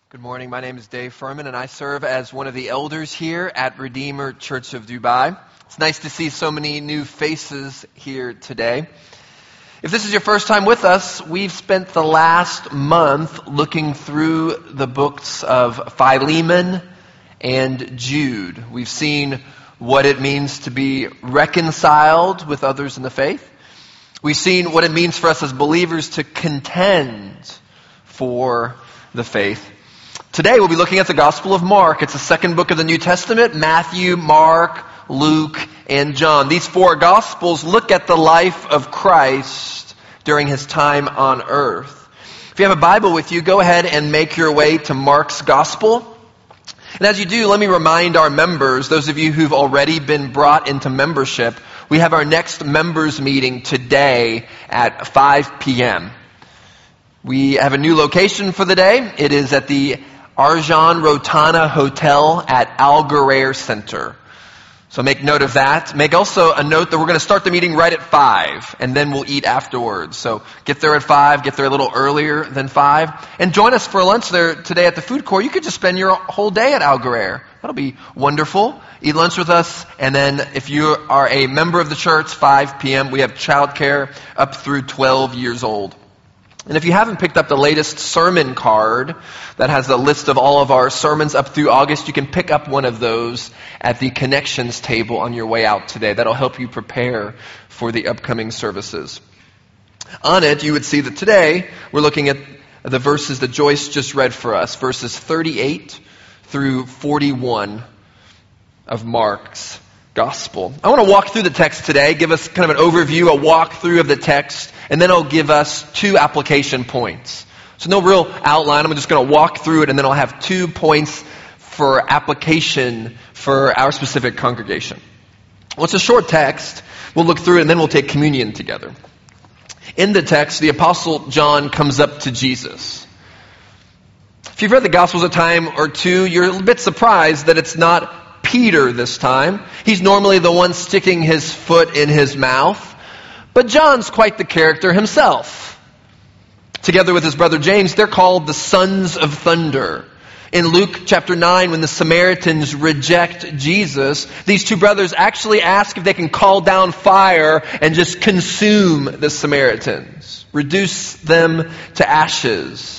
Good morning. My name is Dave Furman, and I serve as one of the elders here at Redeemer Church of Dubai. It's nice to see so many new faces here today. If this is your first time with us, we've spent the last month looking through the books of Philemon and Jude. We've seen what it means to be reconciled with others in the faith. We've seen what it means for us as believers to contend for the faith. Today we'll be looking at the Gospel of Mark. It's the second book of the New Testament: Matthew, Mark, Luke, and John. These four Gospels look at the life of Christ during his time on earth. If you have a Bible with you, go ahead and make your way to Mark's Gospel. And as you do, let me remind our members, those of you who've already been brought into membership, we have our next members meeting today at 5 p.m. We have a new location for the day. It is at the Arjan Rotana Hotel at Al Ghurair Center. So make note of that. Make also a note that we're going to start the meeting right at 5, and then we'll eat afterwards. So get there at 5, get there a little earlier than 5, and join us for lunch there today at the food court. You could just spend your whole day at Al Ghurair. That'll be wonderful. Eat lunch with us, and then if you are a member of the church, 5 p.m., we have childcare up through 12 years old. And if you haven't picked up the latest sermon card that has a list of all of our sermons up through August, you can pick up one of those at the connections table on your way out today. That'll help you prepare for the upcoming services. On it, you would see that today we're looking at the verses that Joyce just read for us, verses 38 through 41 of Mark's Gospel. I want to walk through the text today, give us kind of an overview, a walkthrough of the text, and then I'll give us 2 application points. So no real outline. I'm just going to walk through it, and then I'll have 2 points for application for our specific congregation. Well, it's a short text. We'll look through it, and then we'll take communion together. In the text, the Apostle John comes up to Jesus. If you've read the Gospels a time or two, you're a bit surprised that it's not Peter this time. He's normally the one sticking his foot in his mouth. But John's quite the character himself. Together with his brother James, they're called the Sons of Thunder. In Luke chapter 9, when the Samaritans reject Jesus, these 2 brothers actually ask if they can call down fire and just consume the Samaritans, reduce them to ashes.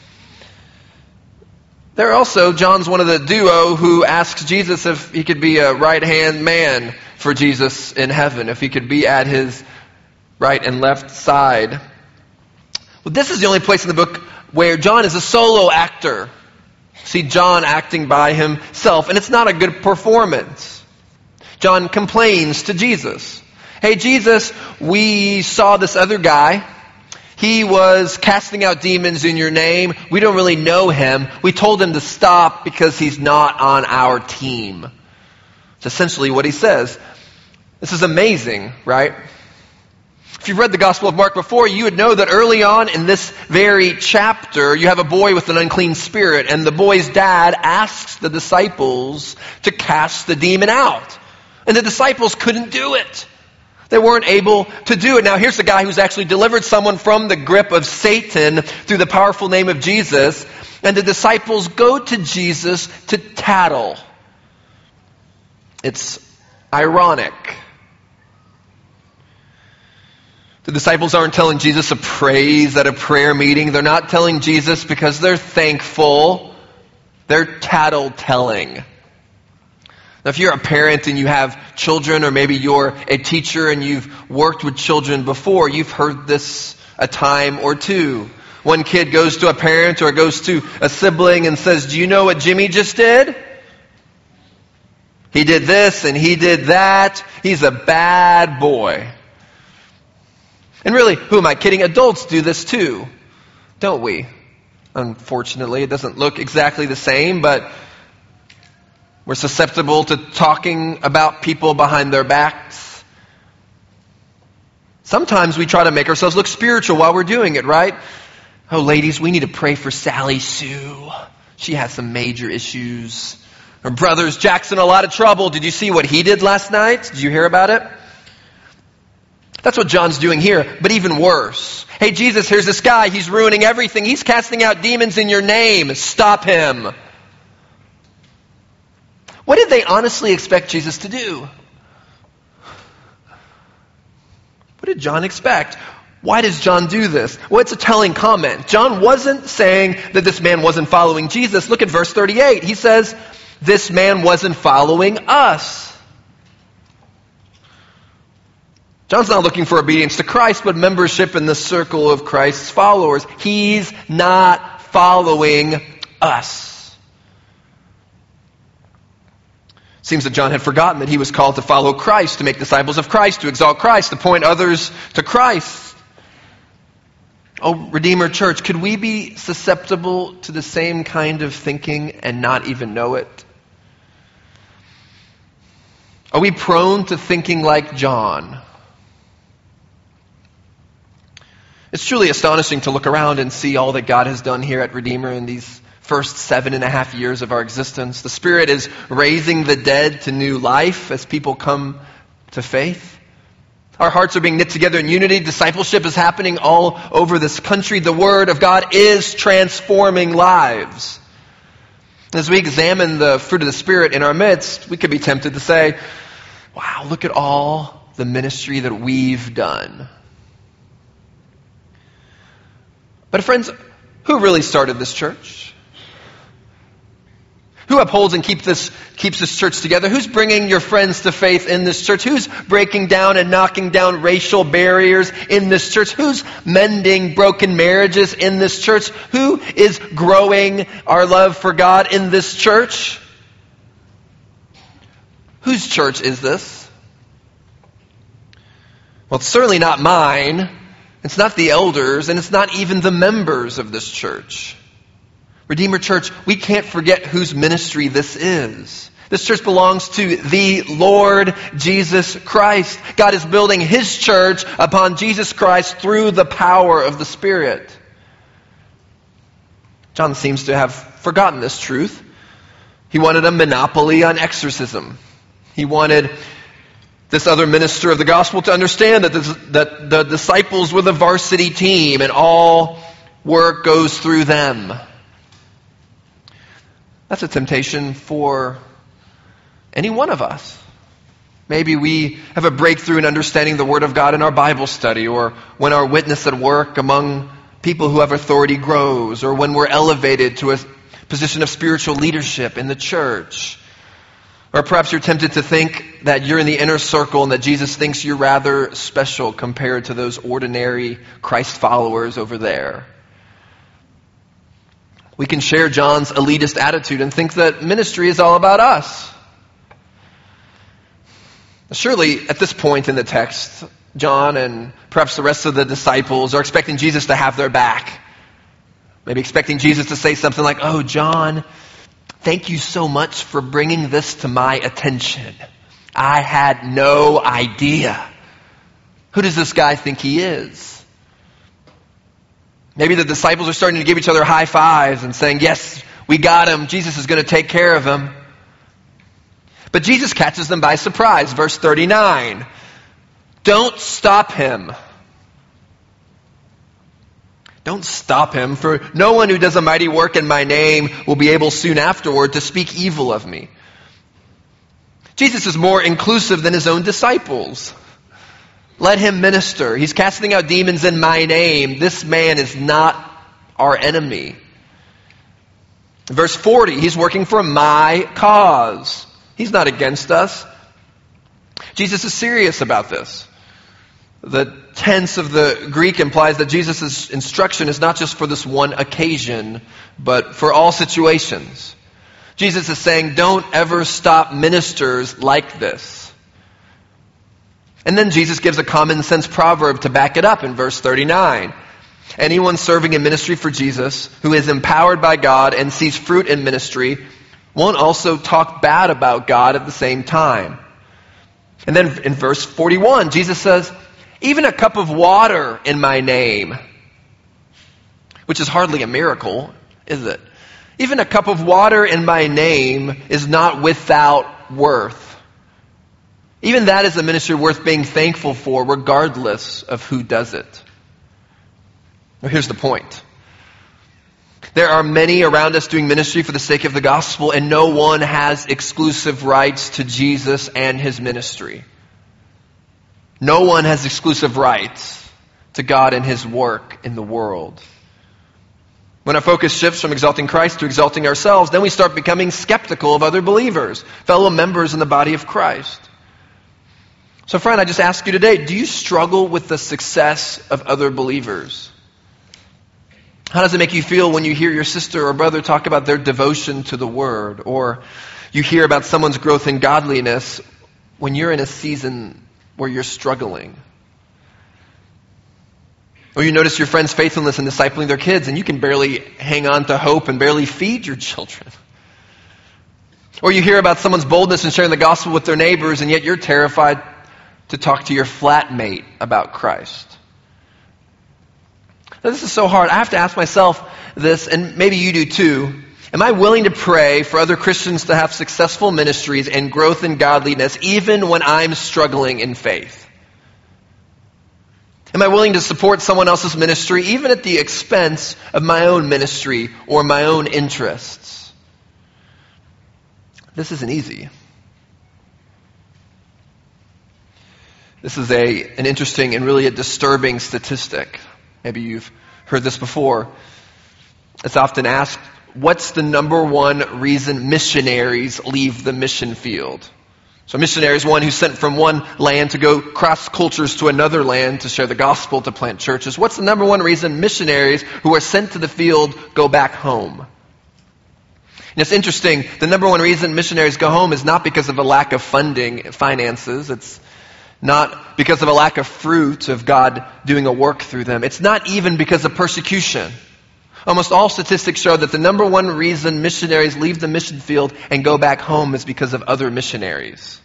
They're also, John's one of the duo who asks Jesus if he could be a right-hand man for Jesus in heaven, if he could be at his right and left side. Well, this is the only place in the book where John is a solo actor. See John acting by himself, and it's not a good performance. John complains to Jesus. Hey, Jesus, we saw this other guy. He was casting out demons in your name. We don't really know him. We told him to stop because he's not on our team. It's essentially what he says. This is amazing, right? If you've read the Gospel of Mark before, you would know that early on in this very chapter, you have a boy with an unclean spirit, and the boy's dad asks the disciples to cast the demon out. And the disciples couldn't do it. They weren't able to do it. Now here's the guy who's actually delivered someone from the grip of Satan through the powerful name of Jesus. And the disciples go to Jesus to tattle. It's ironic. The disciples aren't telling Jesus a praise at a prayer meeting. They're not telling Jesus because they're thankful. They're tattle-telling. Now, if you're a parent and you have children, or maybe you're a teacher and you've worked with children before, you've heard this a time or two. One kid goes to a parent or goes to a sibling and says, "Do you know what Jimmy just did? He did this and he did that. He's a bad boy." And really, who am I kidding? Adults do this too, don't we? Unfortunately, it doesn't look exactly the same, but we're susceptible to talking about people behind their backs. Sometimes we try to make ourselves look spiritual while we're doing it, right? Oh, ladies, we need to pray for Sally Sue. She has some major issues. Her brother's Jackson, a lot of trouble. Did you see what he did last night? Did you hear about it? That's what John's doing here, but even worse. Hey, Jesus, here's this guy. He's ruining everything. He's casting out demons in your name. Stop him. What did they honestly expect Jesus to do? What did John expect? Why does John do this? Well, it's a telling comment. John wasn't saying that this man wasn't following Jesus. Look at verse 38. He says, this man wasn't following us. John's not looking for obedience to Christ, but membership in the circle of Christ's followers. He's not following us. Seems that John had forgotten that he was called to follow Christ, to make disciples of Christ, to exalt Christ, to point others to Christ. Oh, Redeemer Church, could we be susceptible to the same kind of thinking and not even know it? Are we prone to thinking like John? It's truly astonishing to look around and see all that God has done here at Redeemer in these first 7.5 years of our existence. The Spirit is raising the dead to new life as people come to faith. Our hearts are being knit together in unity. Discipleship is happening all over this country. The Word of God is transforming lives. As we examine the fruit of the Spirit in our midst, we could be tempted to say, wow, look at all the ministry that we've done. But friends, who really started this church? Who upholds and keeps this church together? Who's bringing your friends to faith in this church? Who's breaking down and knocking down racial barriers in this church? Who's mending broken marriages in this church? Who is growing our love for God in this church? Whose church is this? Well, it's certainly not mine. It's not the elders, and it's not even the members of this church. Redeemer Church, we can't forget whose ministry this is. This church belongs to the Lord Jesus Christ. God is building His church upon Jesus Christ through the power of the Spirit. John seems to have forgotten this truth. He wanted a monopoly on exorcism. He wanted this other minister of the gospel to understand that the disciples were the varsity team and all work goes through them. That's a temptation for any one of us. Maybe we have a breakthrough in understanding the Word of God in our Bible study, or when our witness at work among people who have authority grows, or when we're elevated to a position of spiritual leadership in the church. Or perhaps you're tempted to think that you're in the inner circle and that Jesus thinks you're rather special compared to those ordinary Christ followers over there. We can share John's elitist attitude and think that ministry is all about us. Surely, at this point in the text, John and perhaps the rest of the disciples are expecting Jesus to have their back. Maybe expecting Jesus to say something like, "Oh, John, thank you so much for bringing this to my attention. I had no idea. Who does this guy think he is?" Maybe the disciples are starting to give each other high fives and saying, "Yes, we got him. Jesus is going to take care of him." But Jesus catches them by surprise. Verse 39. Don't stop him. Don't stop him, for no one who does a mighty work in my name will be able soon afterward to speak evil of me. Jesus is more inclusive than his own disciples. Let him minister. He's casting out demons in my name. This man is not our enemy. Verse 40, he's working for my cause. He's not against us. Jesus is serious about this. The tense of the Greek implies that Jesus' instruction is not just for this one occasion, but for all situations. Jesus is saying, don't ever stop ministers like this. And then Jesus gives a common sense proverb to back it up in verse 39. Anyone serving in ministry for Jesus, who is empowered by God and sees fruit in ministry, won't also talk bad about God at the same time. And then in verse 41, Jesus says, even a cup of water in my name, which is hardly a miracle, is it? Even a cup of water in my name is not without worth. Even that is a ministry worth being thankful for, regardless of who does it. Now, here's the point. There are many around us doing ministry for the sake of the gospel, and no one has exclusive rights to Jesus and his ministry. No one has exclusive rights to God and his work in the world. When our focus shifts from exalting Christ to exalting ourselves, then we start becoming skeptical of other believers, fellow members in the body of Christ. So friend, I just ask you today, do you struggle with the success of other believers? How does it make you feel when you hear your sister or brother talk about their devotion to the Word, or you hear about someone's growth in godliness when you're in a season where you're struggling? Or you notice your friend's faithfulness in discipling their kids and you can barely hang on to hope and barely feed your children. Or you hear about someone's boldness in sharing the gospel with their neighbors and yet you're terrified to talk to your flatmate about Christ. Now, this is so hard. I have to ask myself this, and maybe you do too. Am I willing to pray for other Christians to have successful ministries and growth in godliness even when I'm struggling in faith? Am I willing to support someone else's ministry even at the expense of my own ministry or my own interests? This isn't easy. This is an interesting and really a disturbing statistic. Maybe you've heard this before. It's often asked, what's the number one reason missionaries leave the mission field? So missionary is one who's sent from one land to go cross cultures to another land to share the gospel, to plant churches. What's the number one reason missionaries who are sent to the field go back home? And it's interesting, the number one reason missionaries go home is not because of a lack of funding, finances. It's not because of a lack of fruit of God doing a work through them. It's not even because of persecution. Almost all statistics show that the number one reason missionaries leave the mission field and go back home is because of other missionaries.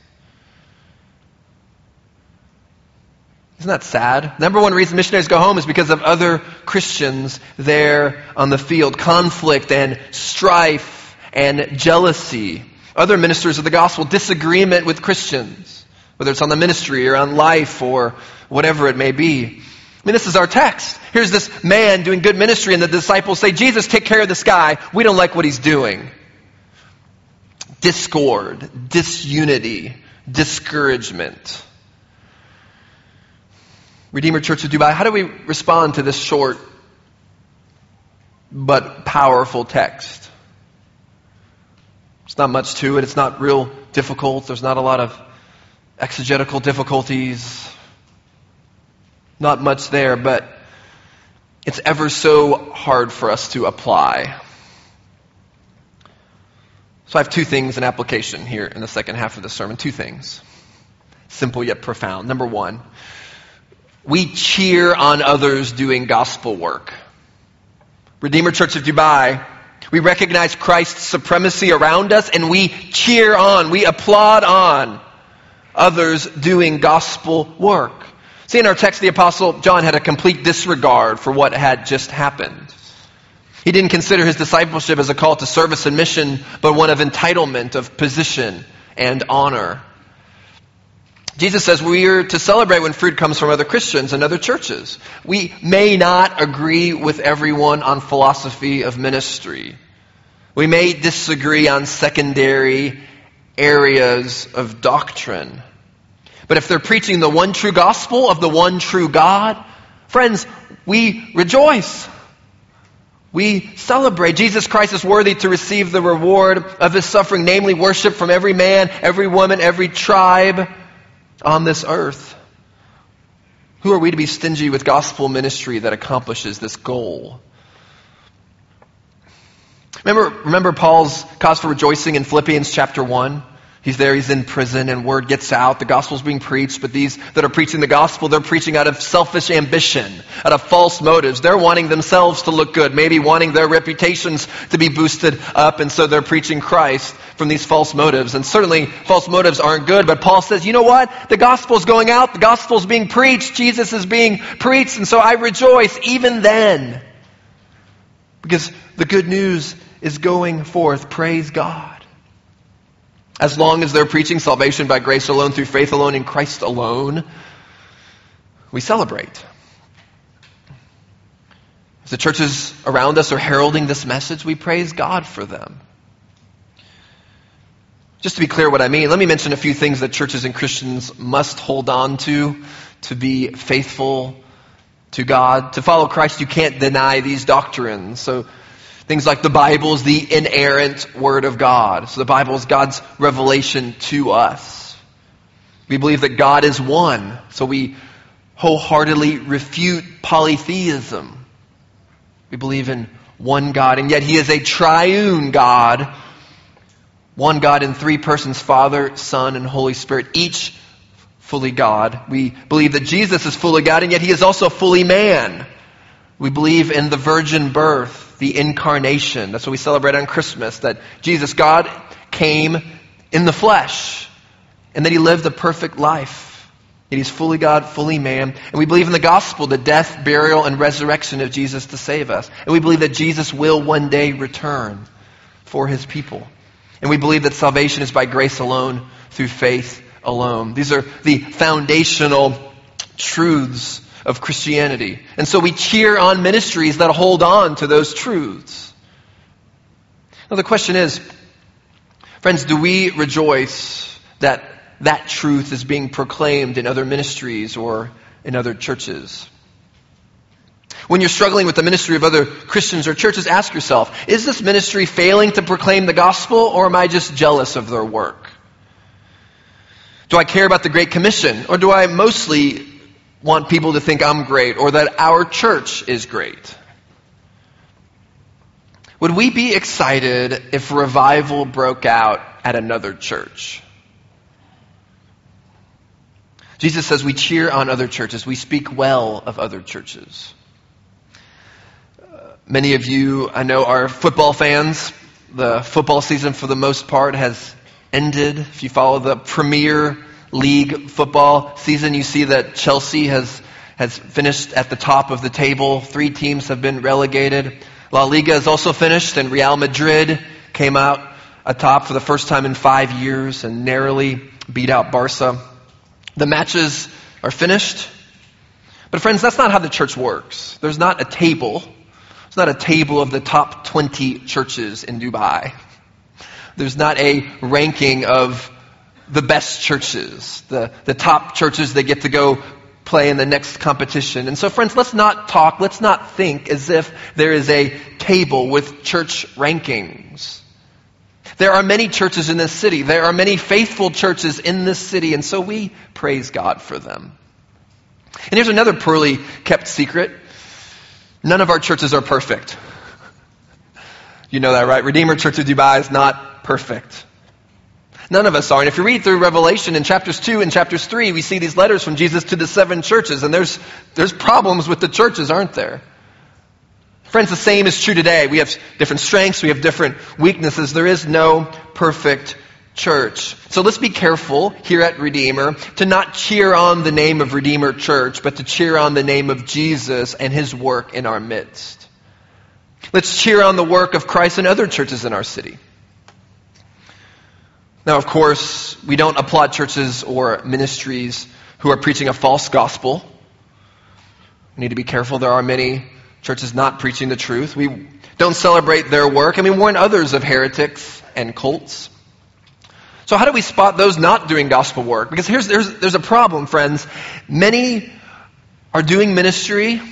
Isn't that sad? Number one reason missionaries go home is because of other Christians there on the field. Conflict and strife and jealousy. Other ministers of the gospel, disagreement with Christians, whether it's on the ministry or on life or whatever it may be. I mean, this is our text. Here's this man doing good ministry, and the disciples say, Jesus, take care of this guy. We don't like what he's doing. Discord, disunity, discouragement. Redeemer Church of Dubai, how do we respond to this short but powerful text? It's not much to it. It's not real difficult. There's not a lot of exegetical difficulties. Not much there, but it's ever so hard for us to apply. So I have two things in application here in the second half of the sermon. Two things. Simple yet profound. Number one, we cheer on others doing gospel work. Redeemer Church of Dubai, we recognize Christ's supremacy around us and we cheer on, we applaud on others doing gospel work. See, in our text, the Apostle John had a complete disregard for what had just happened. He didn't consider his discipleship as a call to service and mission, but one of entitlement, of position and honor. Jesus says we are to celebrate when fruit comes from other Christians and other churches. We may not agree with everyone on philosophy of ministry. We may disagree on secondary areas of doctrine. But if they're preaching the one true gospel of the one true God, friends, we rejoice. We celebrate. Jesus Christ is worthy to receive the reward of his suffering, namely worship from every man, every woman, every tribe on this earth. Who are we to be stingy with gospel ministry that accomplishes this goal? Remember Paul's cause for rejoicing in Philippians chapter 1? He's there, he's in prison, and word gets out. The gospel's being preached, but these that are preaching the gospel, they're preaching out of selfish ambition, out of false motives. They're wanting themselves to look good, maybe wanting their reputations to be boosted up, and so they're preaching Christ from these false motives. And certainly, false motives aren't good, but Paul says, you know what? The gospel's going out, the gospel's being preached, Jesus is being preached, and so I rejoice even then. Because the good news is going forth. Praise God. As long as they're preaching salvation by grace alone, through faith alone, in Christ alone, we celebrate. If the churches around us are heralding this message, we praise God for them. Just to be clear what I mean, let me mention a few things that churches and Christians must hold on to be faithful to God. To follow Christ, you can't deny these doctrines. So things like the Bible is the inerrant Word of God. So the Bible is God's revelation to us. We believe that God is one. So we wholeheartedly refute polytheism. We believe in one God, and yet He is a triune God. One God in three persons, Father, Son, and Holy Spirit, each fully God. We believe that Jesus is fully God, and yet He is also fully man. We believe in the virgin birth, the incarnation. That's what we celebrate on Christmas, that Jesus, God, came in the flesh, and that He lived a perfect life. That He's fully God, fully man. And we believe in the gospel, the death, burial, and resurrection of Jesus to save us. And we believe that Jesus will one day return for His people. And we believe that salvation is by grace alone, through faith alone. These are the foundational truths of Christianity. And so we cheer on ministries that hold on to those truths. Now the question is, friends, do we rejoice that that truth is being proclaimed in other ministries or in other churches? When you're struggling with the ministry of other Christians or churches, ask yourself, is this ministry failing to proclaim the gospel, or am I just jealous of their work? Do I care about the Great Commission, or do I mostly want people to think I'm great or that our church is great? Would we be excited if revival broke out at another church? Jesus says we cheer on other churches. We speak well of other churches. Many of you, I know, are football fans. The football season, for the most part, has ended. If you follow the Premier League football season, you see that Chelsea has finished at the top of the table. 3 teams have been relegated. La Liga is also finished, and Real Madrid came out atop for the first time in 5 years and narrowly beat out Barca. The matches are finished. But friends, that's not how the church works. There's not a table. It's not a table of the top 20 churches in Dubai. There's not a ranking of the best churches, the top churches that get to go play in the next competition. And so friends, let's not think as if there is a table with church rankings. There are many churches in this city. There are many faithful churches in this city, and so we praise God for them. And here's another poorly kept secret. None of our churches are perfect. You know that, right? Redeemer Church of Dubai is not perfect. None of us are. And if you read through Revelation in chapters 2 and chapters 3, we see these letters from Jesus to the 7 churches. And there's problems with the churches, aren't there? Friends, the same is true today. We have different strengths. We have different weaknesses. There is no perfect church. So let's be careful here at Redeemer to not cheer on the name of Redeemer Church, but to cheer on the name of Jesus and His work in our midst. Let's cheer on the work of Christ in other churches in our city. Now, of course, we don't applaud churches or ministries who are preaching a false gospel. We need to be careful. There are many churches not preaching the truth. We don't celebrate their work, and we warn others of heretics and cults. So how do we spot those not doing gospel work? Because there's a problem, friends. Many are doing ministry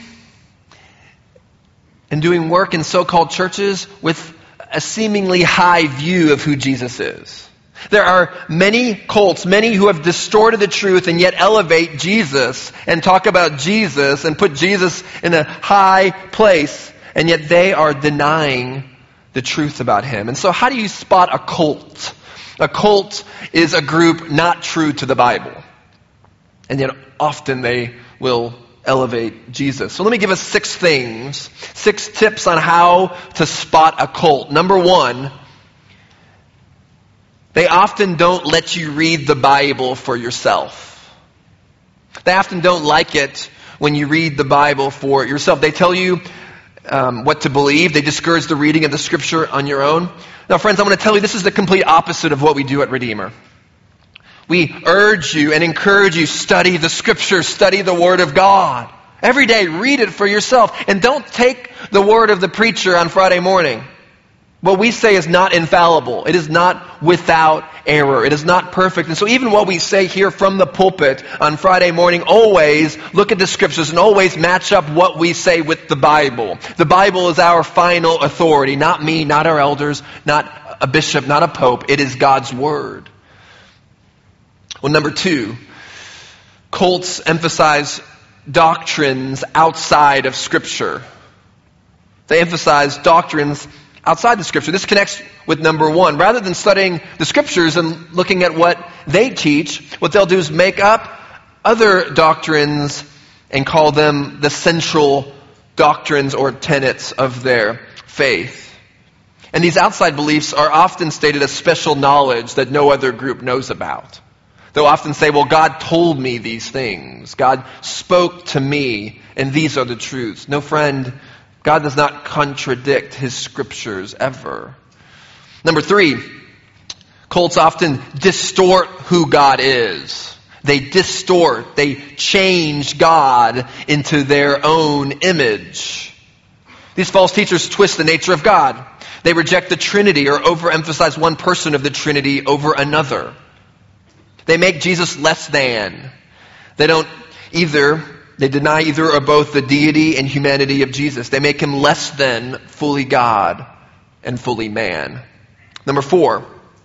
and doing work in so-called churches with a seemingly high view of who Jesus is. There are many cults, many who have distorted the truth and yet elevate Jesus and talk about Jesus and put Jesus in a high place, and yet they are denying the truth about Him. And so how do you spot a cult? A cult is a group not true to the Bible. And yet often they will elevate Jesus. So let me give us 6 things, 6 tips on how to spot a cult. Number 1, they often don't let you read the Bible for yourself. They often don't like it when you read the Bible for yourself. They tell you what to believe. They discourage the reading of the Scripture on your own. Now, friends, I want to tell you this is the complete opposite of what we do at Redeemer. We urge you and encourage you, study the Scriptures, study the Word of God. Every day, read it for yourself. And don't take the word of the preacher on Friday morning. What we say is not infallible. It is not without error. It is not perfect. And so even what we say here from the pulpit on Friday morning, always look at the Scriptures and always match up what we say with the Bible. The Bible is our final authority. Not me, not our elders, not a bishop, not a pope. It is God's Word. Well, number 2, cults emphasize doctrines outside of Scripture. They emphasize doctrines outside the Scripture. This connects with number 1. Rather than studying the Scriptures and looking at what they teach, what they'll do is make up other doctrines and call them the central doctrines or tenets of their faith. And these outside beliefs are often stated as special knowledge that no other group knows about. They'll often say, well, God told me these things. God spoke to me, and these are the truths. No, friend, God does not contradict His Scriptures ever. Number 3, cults often distort who God is. They distort, they change God into their own image. These false teachers twist the nature of God. They reject the Trinity or overemphasize one person of the Trinity over another. They make Jesus less than. They deny either or both the deity and humanity of Jesus. They make Him less than fully God and fully man. Number 4,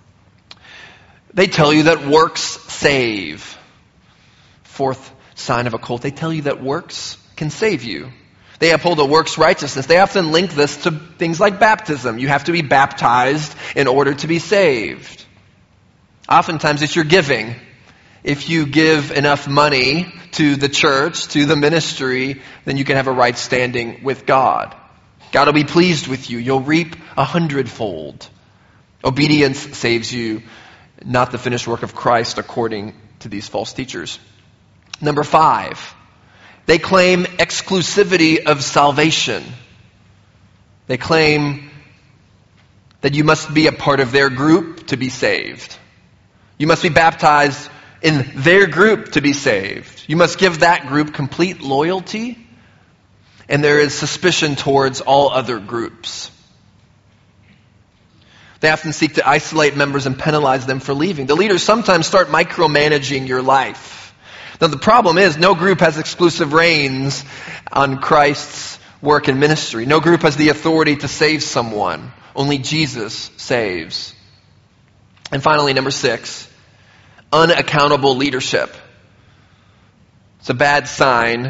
they tell you that works save. 4th sign of a cult. They tell you that works can save you. They uphold a works righteousness. They often link this to things like baptism. You have to be baptized in order to be saved. Oftentimes it's your giving. If you give enough money to the church, to the ministry, then you can have a right standing with God. God will be pleased with you. You'll reap 100-fold. Obedience saves you, not the finished work of Christ, according to these false teachers. Number 5, they claim exclusivity of salvation. They claim that you must be a part of their group to be saved. You must be baptized in their group to be saved. You must give that group complete loyalty, and there is suspicion towards all other groups. They often seek to isolate members and penalize them for leaving. The leaders sometimes start micromanaging your life. Now the problem is, no group has exclusive reins on Christ's work and ministry. No group has the authority to save someone. Only Jesus saves. And finally, number 6, unaccountable leadership. It's a bad sign.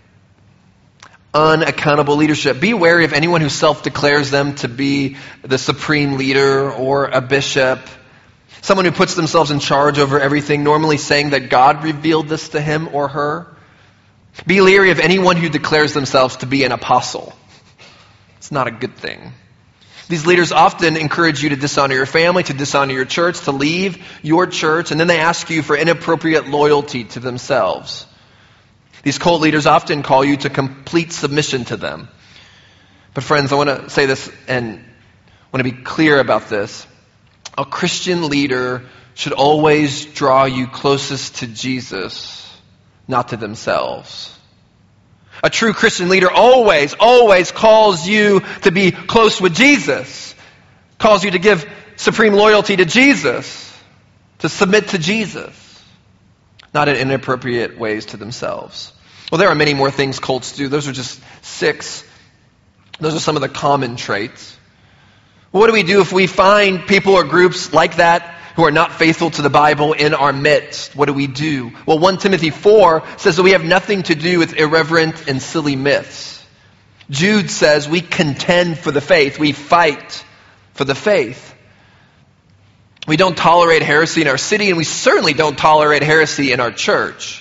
Unaccountable leadership. Be wary of anyone who self-declares them to be the supreme leader or a bishop. Someone who puts themselves in charge over everything, normally saying that God revealed this to him or her. Be leery of anyone who declares themselves to be an apostle. It's not a good thing. These leaders often encourage you to dishonor your family, to dishonor your church, to leave your church, and then they ask you for inappropriate loyalty to themselves. These cult leaders often call you to complete submission to them. But friends, I want to say this and want to be clear about this. A Christian leader should always draw you closest to Jesus, not to themselves. A true Christian leader always calls you to be close with Jesus. Calls you to give supreme loyalty to Jesus. To submit to Jesus. Not in inappropriate ways to themselves. Well, there are many more things cults do. Those are just 6. Those are some of the common traits. What do we do if we find people or groups like that who are not faithful to the Bible in our midst? What do we do? Well, 1 Timothy 4 says that we have nothing to do with irreverent and silly myths. Jude says we contend for the faith. We fight for the faith. We don't tolerate heresy in our city, and we certainly don't tolerate heresy in our church.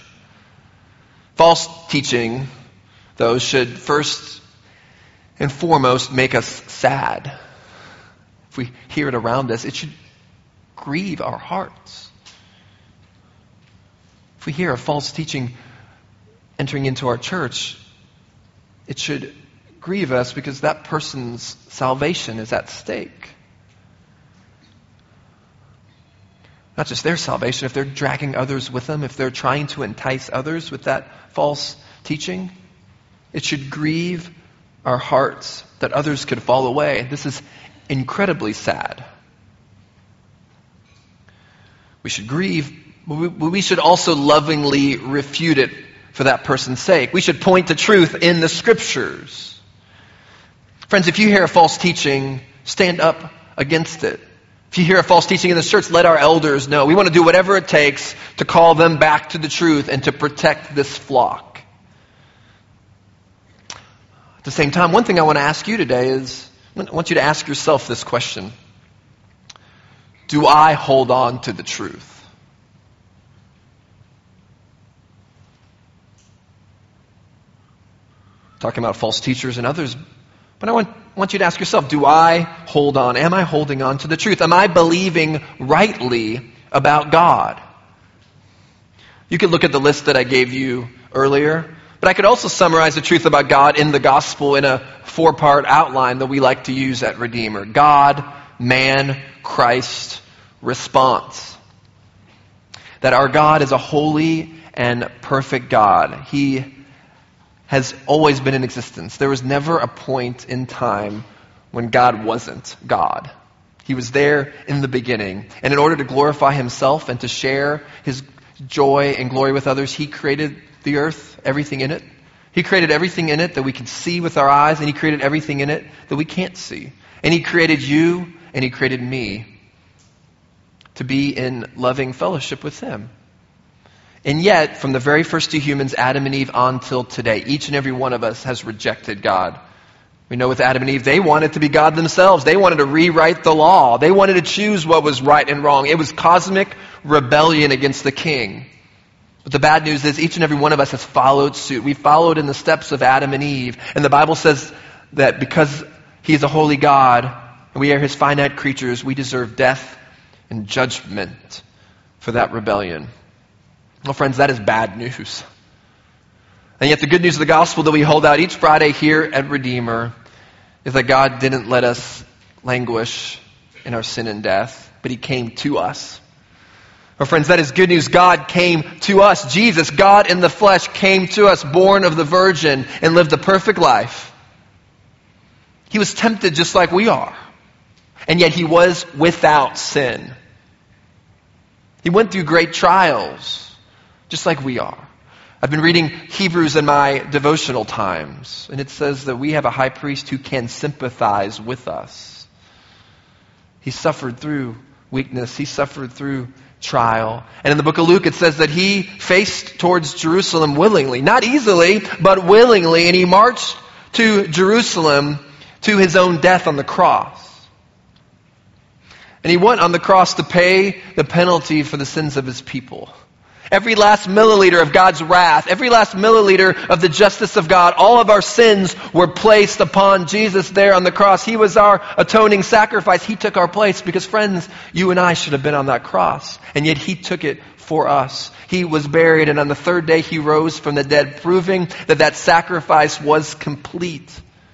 False teaching, though, should first and foremost make us sad. If we hear it around us, it should grieve our hearts. If we hear a false teaching entering into our church, it should grieve us because that person's salvation is at stake. Not just their salvation, if they're dragging others with them, if they're trying to entice others with that false teaching. It should grieve our hearts that others could fall away. This is incredibly sad. We should grieve, but we should also lovingly refute it for that person's sake. We should point to truth in the Scriptures. Friends, if you hear a false teaching, stand up against it. If you hear a false teaching in the church, let our elders know. We want to do whatever it takes to call them back to the truth and to protect this flock. At the same time, one thing I want to ask you today is, I want you to ask yourself this question. Do I hold on to the truth? Talking about false teachers and others, but I want you to ask yourself, do I hold on? Am I holding on to the truth? Am I believing rightly about God? You could look at the list that I gave you earlier, but I could also summarize the truth about God in the gospel in a 4-part outline that we like to use at Redeemer. God, man, Christ, response. That our God is a holy and perfect God. He has always been in existence. There was never a point in time when God wasn't God. He was there in the beginning. And in order to glorify himself and to share his joy and glory with others, he created the earth, everything in it. He created everything in it that we can see with our eyes, and he created everything in it that we can't see. And he created you, and he created me to be in loving fellowship with him. And yet, from the very first 2 humans, Adam and Eve, on till today, each and every one of us has rejected God. We know with Adam and Eve, they wanted to be God themselves. They wanted to rewrite the law. They wanted to choose what was right and wrong. It was cosmic rebellion against the king. But the bad news is each and every one of us has followed suit. We followed in the steps of Adam and Eve. And the Bible says that because he is a holy God and we are his finite creatures, we deserve death and judgment for that rebellion. Well, friends, that is bad news. And yet the good news of the gospel that we hold out each Friday here at Redeemer is that God didn't let us languish in our sin and death, but he came to us. Well, friends, that is good news. God came to us. Jesus, God in the flesh, came to us, born of the Virgin, and lived a perfect life. He was tempted just like we are, and yet he was without sin. He went through great trials, just like we are. I've been reading Hebrews in my devotional times, and it says that we have a high priest who can sympathize with us. He suffered through weakness. He suffered through trial. And in the book of Luke, it says that he faced towards Jerusalem willingly. Not easily, but willingly. And he marched to Jerusalem to his own death on the cross. And he went on the cross to pay the penalty for the sins of his people. Every last milliliter of God's wrath, every last milliliter of the justice of God, all of our sins were placed upon Jesus there on the cross. He was our atoning sacrifice. He took our place because, friends, you and I should have been on that cross. And yet he took it for us. He was buried, and on the 3rd day he rose from the dead, proving that that sacrifice was complete.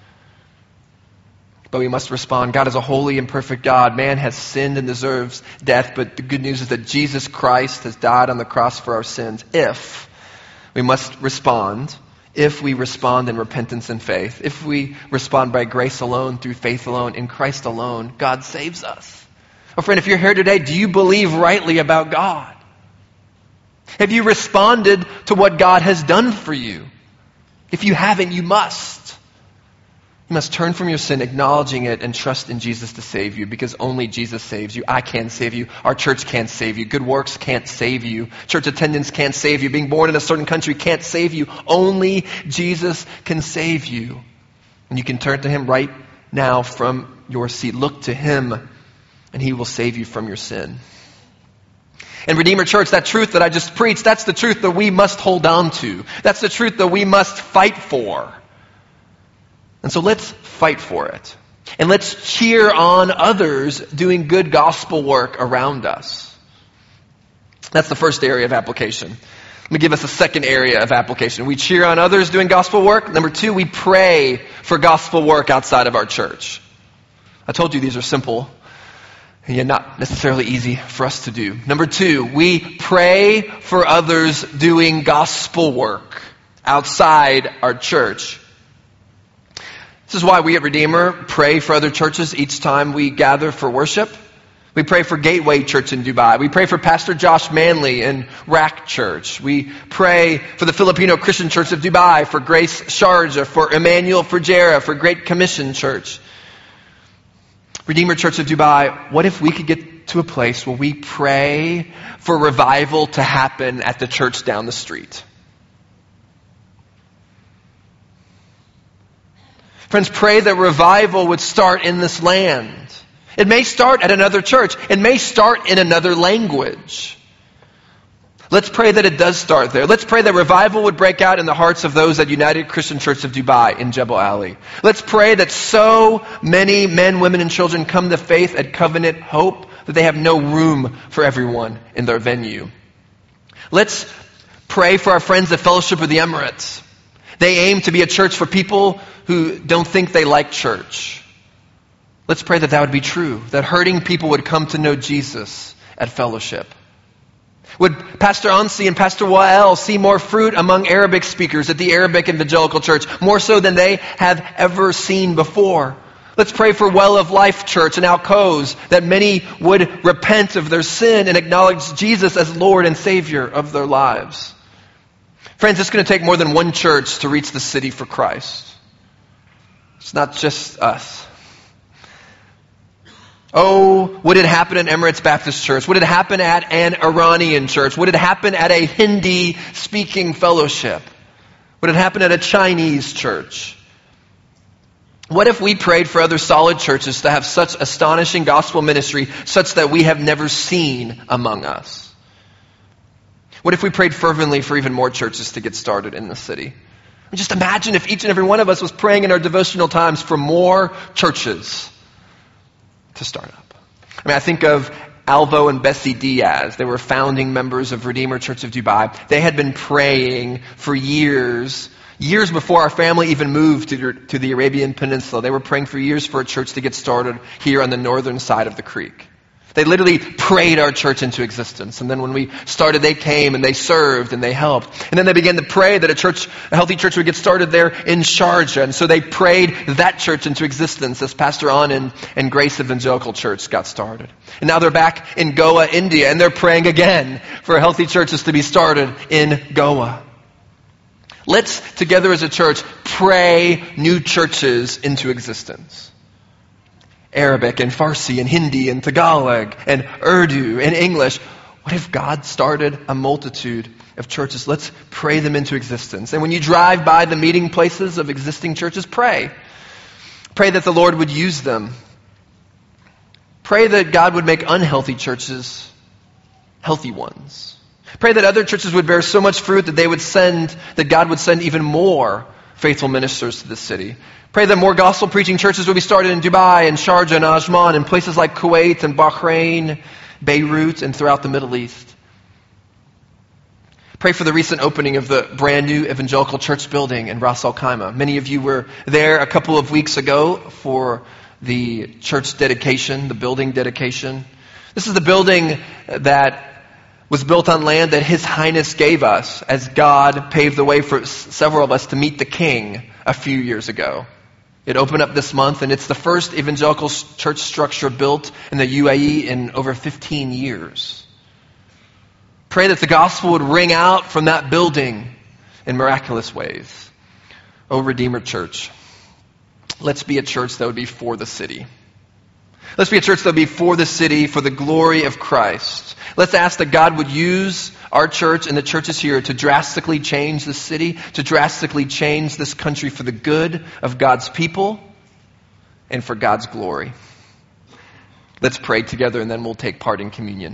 But we must respond. God is a holy and perfect God. Man has sinned and deserves death. But the good news is that Jesus Christ has died on the cross for our sins. If we must respond, if we respond in repentance and faith, if we respond by grace alone, through faith alone, in Christ alone, God saves us. Oh, friend, if you're here today, do you believe rightly about God? Have you responded to what God has done for you? If you haven't, you must. You must turn from your sin, acknowledging it, and trust in Jesus to save you, because only Jesus saves you. I can't save you. Our church can't save you. Good works can't save you. Church attendance can't save you. Being born in a certain country can't save you. Only Jesus can save you. And you can turn to him right now from your seat. Look to him, and he will save you from your sin. And Redeemer Church, that truth that I just preached, that's the truth that we must hold on to. That's the truth that we must fight for. And so let's fight for it. And let's cheer on others doing good gospel work around us. That's the first area of application. Let me give us a second area of application. We cheer on others doing gospel work. Number 2, we pray for gospel work outside of our church. I told you these are simple. and yet not necessarily easy for us to do. Number 2, we pray for others doing gospel work outside our church. This is why we at Redeemer pray for other churches each time we gather for worship. We pray for Gateway Church in Dubai. We pray for Pastor Josh Manley in RAC Church. We pray for the Filipino Christian Church of Dubai, for Grace Sharjah, for Emmanuel Fujairah, for Great Commission Church. Redeemer Church of Dubai, what if we could get to a place where we pray for revival to happen at the church down the street? Friends, pray that revival would start in this land. It may start at another church. It may start in another language. Let's pray that it does start there. Let's pray that revival would break out in the hearts of those at United Christian Church of Dubai in Jebel Ali. Let's pray that so many men, women, and children come to faith at Covenant Hope that they have no room for everyone in their venue. Let's pray for our friends at Fellowship of the Emirates. They aim to be a church for people who don't think they like church. Let's pray that that would be true, that hurting people would come to know Jesus at Fellowship. Would Pastor Ansi and Pastor Wael see more fruit among Arabic speakers at the Arabic Evangelical Church, more so than they have ever seen before? Let's pray for Well of Life Church and Alcoz, that many would repent of their sin and acknowledge Jesus as Lord and Savior of their lives. Friends, it's going to take more than one church to reach the city for Christ. It's not just us. Oh, would it happen at Emirates Baptist Church? Would it happen at an Iranian church? Would it happen at a Hindi-speaking fellowship? Would it happen at a Chinese church? What if we prayed for other solid churches to have such astonishing gospel ministry, such that we have never seen among us? What if we prayed fervently for even more churches to get started in the city? Just imagine if each and every one of us was praying in our devotional times for more churches to start up. I think of Alvo and Bessie Diaz. They were founding members of Redeemer Church of Dubai. They had been praying for years before our family even moved to the Arabian Peninsula. They were praying for years for a church to get started here on the northern side of the creek. They literally prayed our church into existence. And then when we started, they came and they served and they helped. And then they began to pray that a healthy church would get started there in Sharjah. And so they prayed that church into existence as Pastor Anand and Grace Evangelical Church got started. And now they're back in Goa, India, and they're praying again for healthy churches to be started in Goa. Let's, together as a church, pray new churches into existence. Arabic and Farsi and Hindi and Tagalog and Urdu and English. What if God started a multitude of churches? Let's pray them into existence. And when you drive by the meeting places of existing churches, pray. Pray that the Lord would use them. Pray that God would make unhealthy churches healthy ones. Pray that other churches would bear so much fruit that God would send even more faithful ministers to the city. Pray that more gospel preaching churches will be started in Dubai and Sharjah and Ajman and places like Kuwait and Bahrain, Beirut, and throughout the Middle East. Pray for the recent opening of the brand new Evangelical Church building in Ras Al Khaimah. Many of you were there a couple of weeks ago for the church dedication, the building dedication. This is the building that was built on land that His Highness gave us as God paved the way for several of us to meet the King a few years ago. It opened up this month, and it's the first evangelical church structure built in the UAE in over 15 years. Pray that the gospel would ring out from that building in miraculous ways. Oh, Redeemer Church, let's be a church that would be for the city. Let's be a church that would be for the city, for the glory of Christ. Let's ask that God would use our church and the churches here to drastically change the city, to drastically change this country for the good of God's people and for God's glory. Let's pray together and then we'll take part in communion.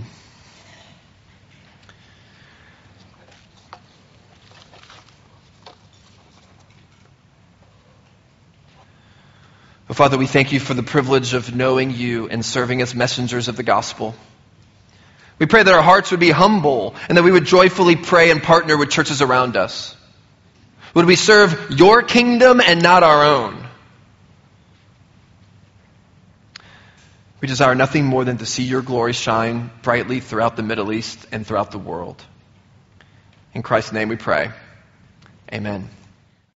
Oh, Father, we thank You for the privilege of knowing You and serving as messengers of the gospel. We pray that our hearts would be humble and that we would joyfully pray and partner with churches around us. Would we serve Your kingdom and not our own? We desire nothing more than to see your glory shine brightly throughout the Middle East and throughout the world. In Christ's name we pray. Amen.